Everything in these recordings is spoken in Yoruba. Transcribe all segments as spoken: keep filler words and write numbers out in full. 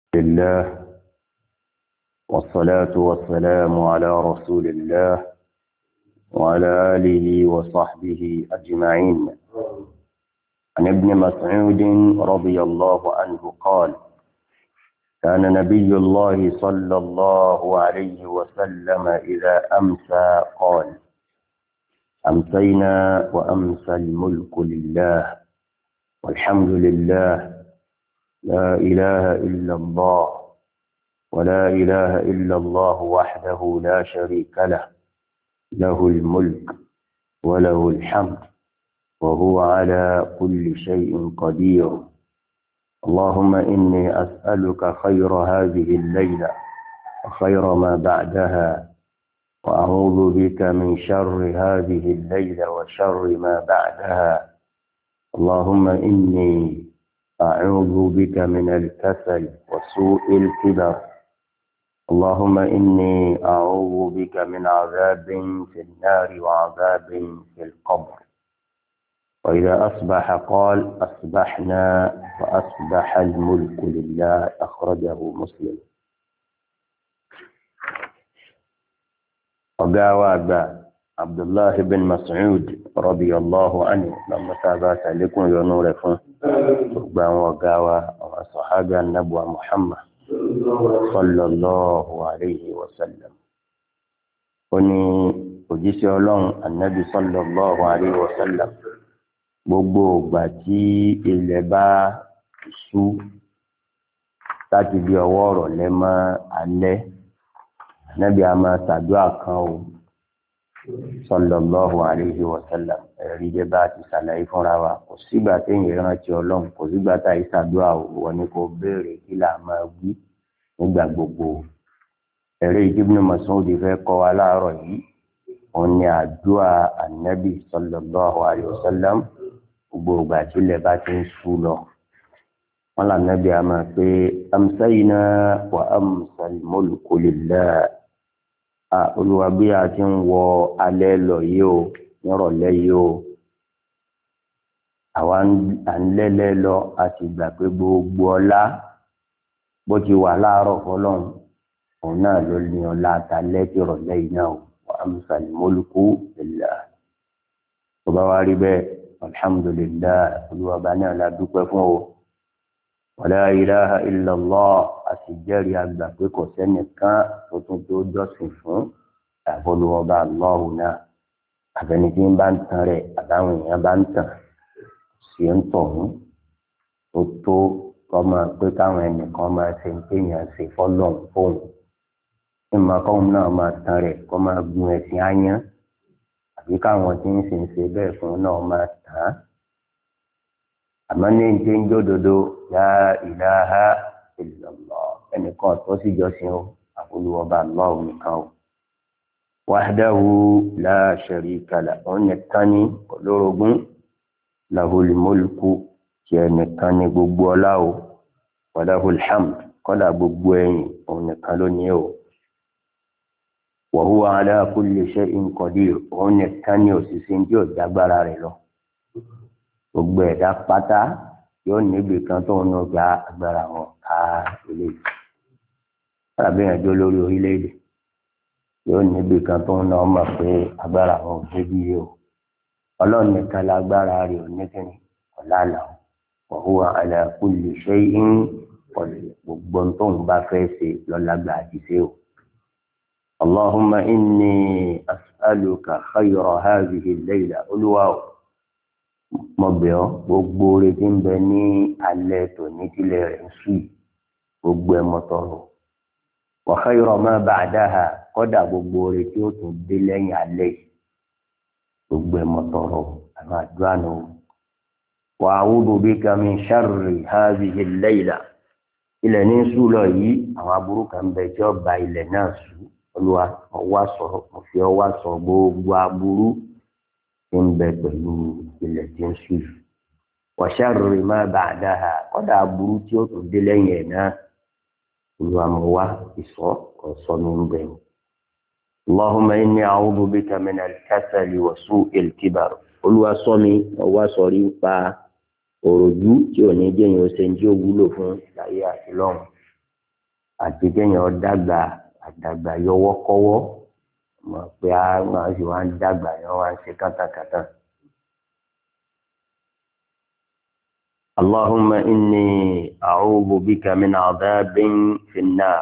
لله والصلاة والسلام على رسول الله وعلى آله وصحبه أجمعين. عن ابن مسعود رضي الله عنه قال: كان نبي الله صلى الله عليه وسلم إذا أمسى قال: أمسينا وأمسى الملك لله والحمد لله لا إله إلا الله ولا إله إلا الله وحده لا شريك له له الملك وله الحمد وهو على كل شيء قدير. اللهم إني أسألك خير هذه الليلة وخير ما بعدها، وأعوذ بك من شر هذه الليلة وشر ما بعدها. اللهم إني أعوذ بك من الكسل وسوء الكبر. اللهم إني أعوذ بك من عذاب في النار وعذاب في القبر. وإذا أصبح قال: أصبحنا وأصبح الملك لله. أخرجه مسلم. وقال عبد الله بن مسعود رضي الله عنه لما ثبت لكم ينوركم وقال وقال صحابة النبوة محمد صلى الله عليه وسلم وني òjíṣẹ́ Ọlọ́run Ànábì sallallahu alayhi wa sallam gbogbo ìgbà tí ilẹ̀ bá ṣú láti bí ọwọ́ ọ̀rọ̀lẹ́ mọ́ alẹ́, Ànábì a máa ṣàdúrà kan o sallallahu alayhi wa sallam. ẹ̀rí jẹ́ bá ti ṣàlàyé fúnra wa, kò sígbà téèyàn rántí Ọlọ́run, kò sígbà tá a ṣàdúrà wọ́n ní kò béèrè kí là máa wí nígbà gbogbo. ẹ̀rí Ibn Mas'ud fẹ́ kọ́ wa láàárọ̀ yìí, òun ni àdúrà Ànábì sallallahu alayhi wa sallam gbogbo ìgbà tí ilẹ̀ bá ti ń ṣú lọ. wọ́n là Ànábì a máa pé amsayna wa amsal mulku lillah. Olúwa bí a ti ń wọ alẹ́ lọ yìí o, nírọ̀lẹ́ yìí o, àwa à ń lẹ́lẹ́ lọ, a sì gbà pé gbogbo ọlá bó ti wà láàárọ̀ fọlọ́run òun náà ló ní ọlá àtàlẹ́ tí rọ̀lẹ́ yìí náà o. wa amsal mulku lillah. tó bá wá rí bẹ́ẹ̀, alhamdulillah, Olúwa bá náà la dúpẹ́ fún o. wala ilaha illallah, a sì jẹ́rìí àgbà pé kò sẹ́nìkan tó tún tó jọ́sìn fún àbọ̀lùwọ̀ba Allahu náà. àbẹni tí ń bá ń tan rẹ̀ àbáwọn èèyàn bá ń tàn sí ń tọ̀hún tó tó kọ́ máa pé káwọn ẹnìkan máa ṣe ń téèyàn ṣe fọ́lọ́hún fóun. ìmọ̀ kọ́hún náà máa tan rẹ̀ kọ́ máa gun ẹ̀sìn áyán, àbí káwọn tí ń sìn ṣe bẹ́ẹ̀ fún náà máa tàn án. àmọ́ ní ti ń jódodo la ilaha illallah, ẹnìkan tó sì jọ́sìn o àbọ̀lùwọ̀ba Allahu nìkan o. wahdahu la sharika lahu, òun nìkan ní olórogún, lahul mulku, tí ẹnìkan ní gbogbo ọlá o, wa lahul hamd, kọ́dà gbogbo ẹ̀yìn òun nìkan ló ní o. wa huwa ala kulli shay'in qadir, òun nìkan ní òṣìṣẹ́ tí ò jágbára rẹ̀ lọ. gbogbo ẹ̀dá pátá yóò níbi kan tó ń gba agbára wọn ká ilé yìí. tàbí ẹjọ́ lórí orílẹ̀-èdè yóò níbi kan tó ń ná ọmọ pé agbára wọn ò débi yìí o. ọlọ́run nìkan lágbára rẹ̀ ò ní kíni ọ̀làlà o. wa huwa ala kulli shay'in qadir, gbogbo tó ń bá fẹ́ ṣe lọ́lágbà àti ṣe o. Allahumma inni as'aluka khayra hadhihi al-layla. olúwa o, mo bẹ̀ ọ́ gbogbo oore tí ń bẹ ní alẹ́ tòní tílẹ̀ rẹ̀ ń sùn, gbogbo ẹ̀ mọ́ tọrọ. wa khayra ma ba'daha, kọ́dà gbogbo oore tí ó tún dé lẹ́yìn alẹ́ yìí, gbogbo ẹ̀ mọ́ tọrọ. àwọn àdúrà nù. wa a'udhu bika min sharri hadhihi al-layla. ilẹ̀ ní sùn lọ yìí, àwọn aburú kan bẹ tí ó ba ilẹ̀ náà sùn. olúwa ọwọ́ sọ mo fi ọwọ́ sọ gbogbo aburú tí ń bẹ pẹ̀lú ilẹ̀ tí ń sùn. wa sharri ma ba'daha, kọ́dà aburú tí ó tún dé lẹ́yìn ẹ̀ náà, olúwa mo wá ìsọ́ ọ̀sọ́ mi ń bẹ̀rù. Allahumma inni a'udhu bika min al-kasali wa su'il kibar. olúwa sọ mi ọwọ́ sọrí ń pa òròjú tí ò ní jẹ́yìn ọ̀sẹ̀ tí ó wúlò fún láyé àti lọ́run. àti kéèyàn dàgbà àdàgbà yọwọ́kọ́wọ́ mọ̀ pé a máa sì wá ń dàgbà yẹn wá ń ṣe kátàkátà. اللهم إني أعوذ بك من عذاب في النار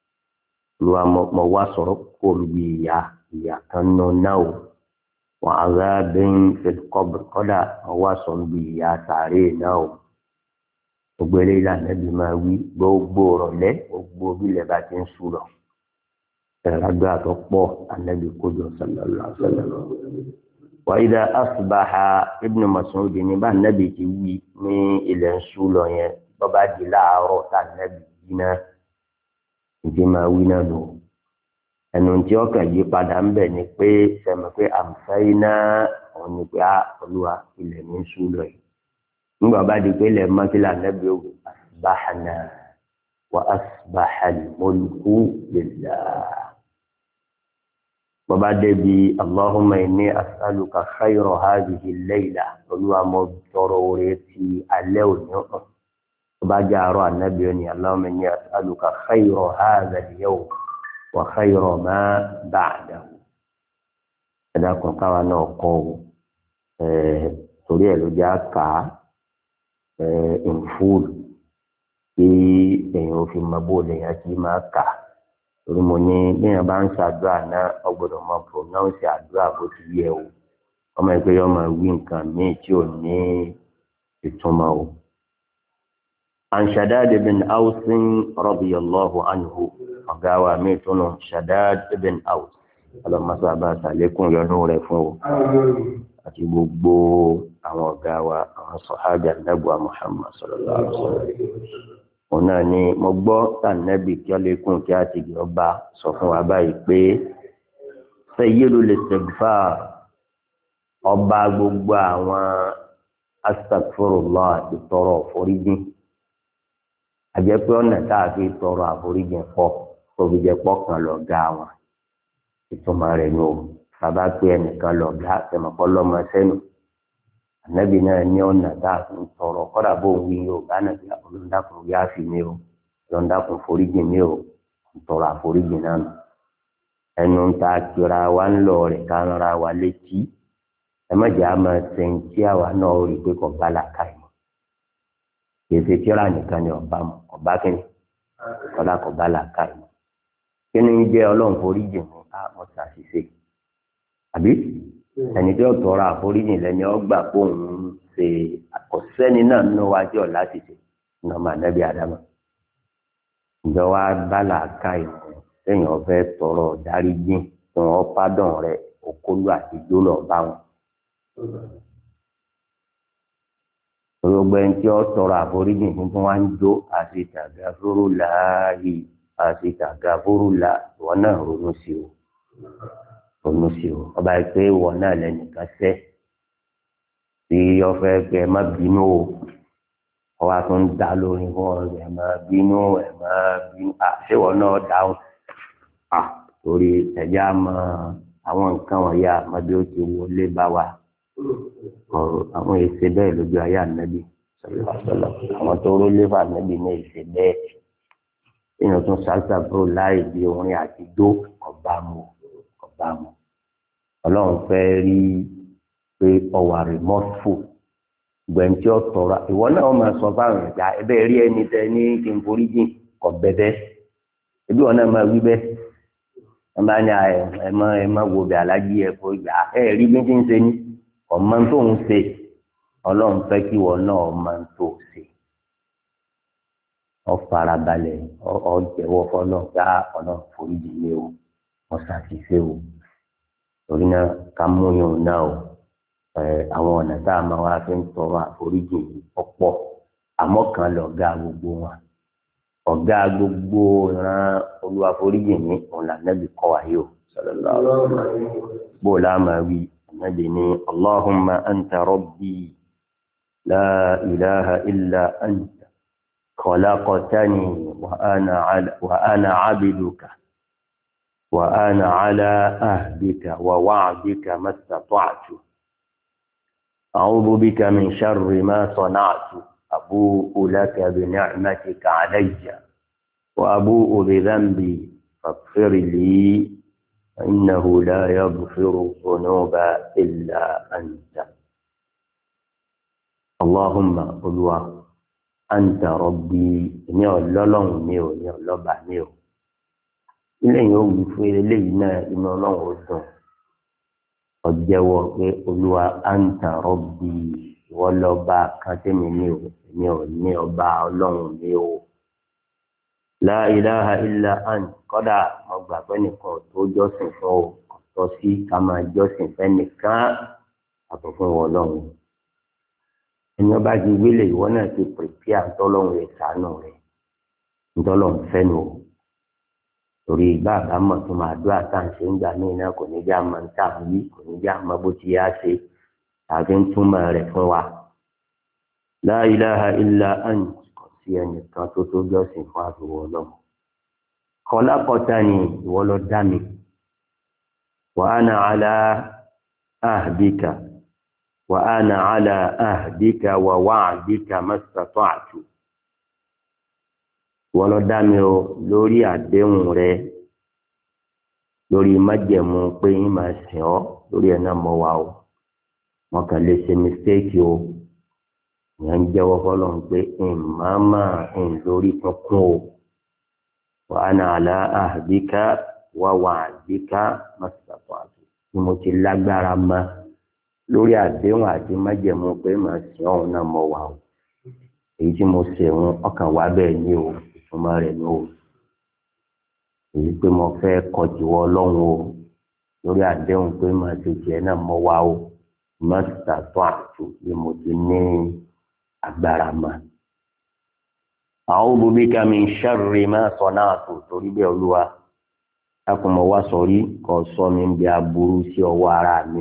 mo wá sọ̀rọ̀ kó mi ìyà ìyà kan nù náà wa azabin fil qabr kọ́dà mo wá sọ mi ìyà sàárè náà gbogbo eléyìí lànà bí máa wí gbogbo rọ̀lẹ́ gbogbo bílẹ̀ bá ti ń sùn lọ ẹ̀rọ̀gbẹ́ àtọ́pọ̀ ànábì kójọ sallallahu alaihi wasallam. wa idha asbaha Ibn Mas'ud ní bá ànábì ti wí ní ilẹ̀ ń sùn lọ yẹn bọ́bá di láàárọ̀ tá ànábì yìí náà ìdí máa wí náà lò ẹnu tí ọkàn yí padà ń bẹ̀ ni pé sẹ́mi pé àmsáyé náà òun ni pé olúwa ilẹ̀ ní sùn lọ yìí nígbà bá di pé ilẹ̀ mọ́kílà ànábì ògùn asbahana wa asbahal mulku lillah. bọ́bá débi allahumma inni as'aluka khayra hadhihi al-layla olúwa mo tọrọ oore ti alẹ́ òní ọ̀hún. bọ́bá jẹ́ àárọ̀ ànábì òní allahumma inni as'aluka khayra hadha al-yawm wa khayra ma ba'dahu. ẹ̀dá kan káwa náà kọ́ ọ torí ẹ̀ ló jẹ́ àká in full kí èèyàn fi mọ bó lèèyàn ti máa kà torí mo ní bíyàn bá ń ṣàdúrà náà ọgbọ́dọ̀ máa pronounce àdúrà bó ti yẹ o ọmọ ẹgbẹ́ yọ máa wí nǹkan míì tí ò ní ìtumọ̀ o. عن شداد بن أوس رضي الله عنه ọ̀gáwà míì tún nù Shaddad ibn Aws ọlọ́mọ sábà sàlékún yọnú rẹ̀ fún o àti gbogbo àwọn ọ̀gá wa àwọn sọ̀hábà nàbùwà Muhammad sallallahu alaihi wasallam. òun náà ni mo gbọ́ tànàbì kí ọ lékún kí á ti gbé ọba sọ fún wa báyìí pé sayyidul istighfar ọba gbogbo àwọn astaghfirullah àti tọrọ àforíjìn àjẹpẹ́ ọ̀nà tá a fi tọrọ àforíjìn pọ̀ tóbi jẹ́ pọ̀ kan lọ ga wọn ìtumọ̀ rẹ̀ ni o bàbá pé ẹnìkan lọ ga tẹmọ̀pọ̀ lọ́mọ sẹ́nu ànábì náà ní ọ̀nà tá a fi ń tọrọ kọ́dà bó ń wí o bá náà fi ọlọ́dàkùn yáàfì mi o ọlọ́dàkùn foríjì mi o tọrọ àforíjì náà nù ẹnu ta kíra wa ń lọ rẹ̀ ká ń ra wa létí ẹ má jẹ́ àmọ́ sẹ́ńtì àwa náà rí i pé kò bá làkà yìí kì í ṣe kíra nìkan ni ọba mọ̀ ọba kìíní kọ́dà kò bá làkà yìí kí ni ń jẹ́ ọlọ́run foríjì mi á mọ̀ ṣàṣìṣe àbí ẹni tí ó tọrọ àforíjì lẹni ọgbà kó ń ṣe àkọsẹ́ni náà nínú wájú ọ̀la ti ṣe nàmà nẹ́bí àdámà ìjọ wa bálà ká ìmọ̀ sẹ́yìn ọ̀fẹ́ tọrọ dáríjì tí wọ́n pádàn rẹ̀ òkúlù àti gbólọ̀ bá wọn. gbogbo ẹni tí ó tọrọ àforíjì tuntun wá ń jó àti tàgàfóró láàyè àti tàgàfóró là ìwọ náà ronú sí o ronú sí o ọba ìpè ìwọ náà lẹ́nìkan sẹ́ tí ọfẹ́ pé ẹ má bínú o ọba tó ń dá lórí fún ọ ẹ má bínú ẹ má bínú àṣewọ náà dáhùn à torí ẹ̀já mọ àwọn nǹkan wọ̀nyí àmọ́bí ó ti wọlé bá wa àwọn èsè bẹ́ẹ̀ lójú ayé ànábì sọlọ àwọn tó rólé fún ànábì náà èsè bẹ́ẹ̀ èèyàn tún ṣàṣà bó láì bí orin àtijọ́ ọba mu ọba mu ọlọ́run fẹ́ rí pé ọwà rìmọ́tò gbẹ̀ǹtì ọ̀tọ̀ra ìwọ náà máa sọ fáwọn ẹ̀dá ẹbẹ̀ rí ẹni tẹ ní kí n forí jìn kọ̀ bẹ́bẹ́ ebi wọn náà máa wí bẹ́ẹ̀ wọn bá ní ẹ má ẹ má wo bẹ alájí ẹ kó gbà ẹ rí bí tí ń ṣe ní ọmọ tó ń ṣe ọlọ́run fẹ́ kí wọn náà máa tó ṣe ọ farabalẹ̀ ọ jẹ́wọ́ fọlọ́ gbá ọ̀nà forí jìn ní o wọ́n ṣàṣìṣe o torí náà ká mú yòó náà o àwọn ọ̀nà tá a máa wá fi ń tọrọ àforíjì ọ̀pọ̀ àmọ́ kan lọ̀gá gbogbo wọn ọ̀gá gbogbo ìran olúwa foríjì ní ọ̀nà Ànábì kọ́ wa yóò sallallahu alaihi wasallam bó láàmà wí Ànábì ní Allahumma anta rabbi la ilaha illa anta khalaqtani wa ana ala wa ana abiduka wa ana ala ahdika wa wa'dika mastata'tu أعوذ بك من شر ما صنعت أبوء لك بنعمتك علي وأبوء بذنبي فاغفر لي فإنه لا يغفر الذنوب إلا أنت اللهم قلوا أنت ربي إني أولون ميو إني أولوبا ميو ilé yìí ó wí fún eléyìí náà inú ọlọ́run ó dùn ọjẹ́wọ́ pé olúwa anta rabbi ìwọ lọ́ba kan tẹ́mi ní o èmi ò ní ọba ọlọ́run mi o la ilaha illa ant kọ́dà mo gbà pé nìkan tó jọ́sìn fún o ọ̀tọ̀ sí ká máa jọ́sìn fẹ́ nìkan àtọ̀ fún wọn ọlọ́run ẹni ọba ti wílé ìwọ náà ti pèpè àtọ́lọ́run rẹ̀ sànù rẹ̀ ntọ́lọ́run fẹ́ nù o torí bàbá mọ̀ tó máa dúrà tá à ń ṣe ń gbà mí náà kò ní já mọ̀ ń tà wí kò ní já mọ̀ bó ti yá ṣe àti ń túmọ̀ rẹ̀ fún wa. La ilaha illa ant kò sí ẹnìkan tó tó jọ́sìn fún àbúrò ọlọ́run. Khalaqtani ìwọ ló dá mi. Wa ana ala ahdika wa ana ala ahdika wa wa'dika mastata'tu. Wọ́n lọ dá mi o lórí àdéhùn rẹ lórí májẹ̀mú pé yín máa sìn ọ́ lórí ẹ̀ náà mọ́ wa o wọn kàn lè ṣe mistake o ìyẹn ń jẹ́wọ́ fọlọ́run pé ìmáàmà ń lórí kankan o wa ana ala ahdika wa wa'dika mastata'tu tí mo ti lágbára mọ́ lórí àdéhùn àti májẹ̀mú pé máa sìn ọ́ náà mọ́ wa o èyí tí mo ṣe wọn ọkàn wá bẹ́ẹ̀ ni o ìtumọ̀ rẹ̀ ni o èyí pé mo fẹ́ kọjúwọ́ ọlọ́run o lórí àdéhùn pé màá ti jẹ́ náà mọ́ wa o mọ́tà tó àtò bí mo ti ní agbára mọ́. a'udhu bika min sharri ma sana'tu torí bẹ́ẹ̀ olúwa lákùnmọ̀ wá sọ̀rí kọ́ sọ mi ń bí aburú sí ọwọ́ ara mi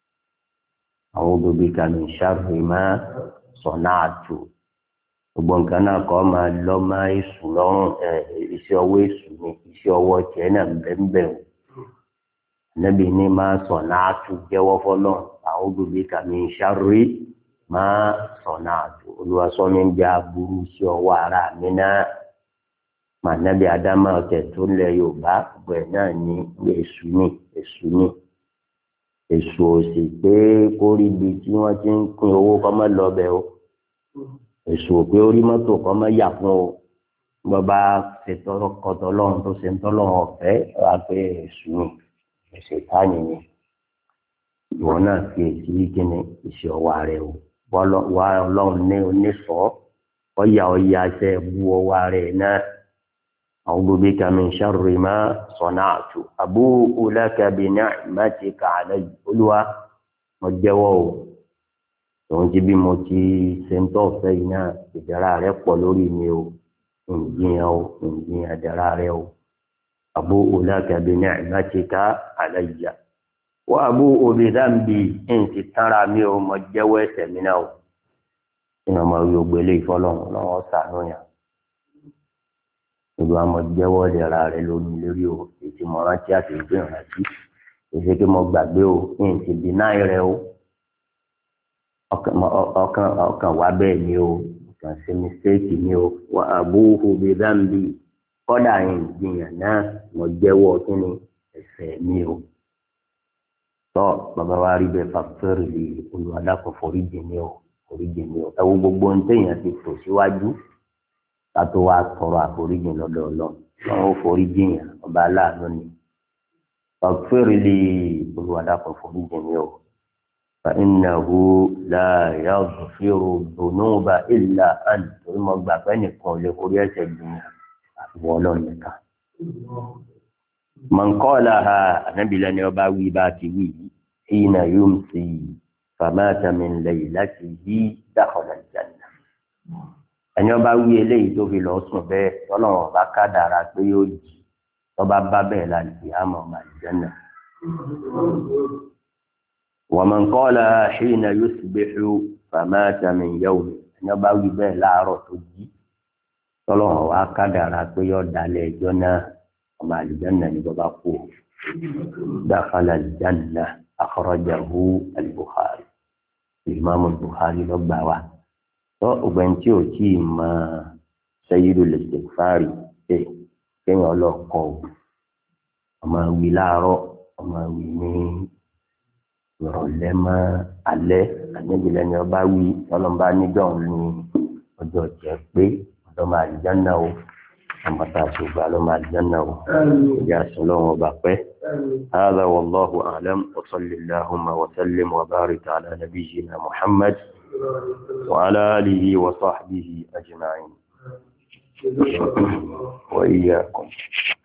a'udhu bika min sharri ma sana'tu. Gbogbo nǹkan náà kọ́ máa lọ máa èṣù lọ́rùn ẹ̀ iṣẹ́ ọwọ́ èṣù ni iṣẹ́ ọwọ́ tiẹ̀ náà bẹ́ẹ̀ o. Ànábì ní máa sọ̀nà àtú jẹ́wọ́ fọlọ́ a'udhu bika min sharri máa sọ̀nà àtú olùwàsọ mi ń jẹ́ aburú sí ọwọ́ ara mi náà. Mànábì Ádámà ọ̀tẹ̀ tó lẹ̀ Yorùbá gbogbo ẹ̀ náà ní èṣù ni èṣù ni èṣù ò sì pé kórìí tí wọ́n ti ń pín owó kọ́ mọ́ lọ bẹ́ẹ̀ o. Èso pé orí mọ́tò kan máa yà fún o bàbá ṣètò ọkọ̀tọ̀ ọlọ́run tó ṣe ń tọ́lọ́run ọ̀fẹ́ wá pé èso ni èso táyì ni ìwọ náà fi èsì kíni ìṣe ọwọ́ rẹ o wá ọlọ́run ní oníṣọ́ ọ̀yà ọ̀yà ṣe bu ọwọ́ rẹ náà a'udhu bika min sharri ma sana'tu abu'u laka bi ni'matika alayya olúwa mo jẹ́wọ́ o tòun ti bí mo ti ṣe ń tọ́ fẹ́ yìí náà ìdára rẹ pọ̀ lórí mi o ìjìyàn o ìjìyàn ìdára rẹ o abu'u laka bi ni'matika alayya wa abu'u bi dhanbi ń ti tánra mi o mo jẹ́wọ́ ẹ̀ṣẹ̀ mi náà o ìyẹn ọmọ yóò gbélé ìfọlọ́run lọ́wọ́ sànú yàn ìlú àmọ́ jẹ́wọ́ ìdára rẹ lórí lórí o ètí mo rántí àti ìgbé ìrántí èsì pé mo gbàgbé o ń ti deny rẹ o. ọkàn ọkàn wà bẹ́ẹ̀ ni o ọkàn ṣe mistake ni o wa abuhu bi dhanbi kọ́dà yìí gbìyàn náà mo jẹ́wọ́ kí ni ẹ̀ṣẹ̀ mi o. tọ́ bàbá wa rí bẹ́ẹ̀ fàkítọ́rì lè olùwàdàpọ̀ foríjì mi o foríjì mi o ẹ̀wọ̀n gbogbo ń téèyàn ti tò síwájú kátó wa tọrọ àforíjì lọ́dọ̀ ọlọ́run lọ́wọ́ foríjì yàn ọba aláàánú ni fàkítọ́rì lè olùwàdàpọ̀ foríjì mi o. فإنه لا يغفر الذنوب إلا أنت ثم gbàgbé nìkan lè forí ẹ̀ṣẹ̀ jìnnà àfiwọ́ ọlọ́run nìkan. من قالها ànábì lẹ́ni ọba wí bá ti wí حين يمسي فمات من ليلته دخل الجنة. ẹni ọba wí eléyìí tó fi lọ sùn bẹ́ẹ̀ tọ́lọ́run ọba kádàrá pé yóò jì tọ́ba bá bẹ́ẹ̀ láti àmọ́ ọmọ àlùjánnà. ومن قال حين يصبح فمات من يوم ẹni ọba wí bẹ́ẹ̀ láàárọ̀ tó jí tọ́lọ́run wá kádàrá pé yóò dalẹ̀ ẹjọ́ náà ọmọ àlùjánnà ní bọ́bá kú dakhala al-janna akhrajahu al-Bukhari Imam al-Bukhari ló gbà wá tó ọgbẹ́ni tí ò tí ì mọ sayyidul istighfari ẹ̀ kéèyàn lọ kọ́ ọ ọmọ wí láàárọ̀ ọmọ wí ní ìrọ̀lẹ́ mọ́ alẹ́ àníbìlẹ̀ ni ọba wí ọlọ́mọba níjọ́ ní ọjọ́ jẹ́ pé ọlọ́mọ àlùjánnà o àmọ́tà àṣùgbà ọlọ́mọ àlùjánnà o ìyá àṣùlọ́wọ́n ọba pẹ́. هذا والله أعلم وصل اللهم وسلم وبارك على نبينا محمد وعلى آله وصحبه أجمعين وإياكم.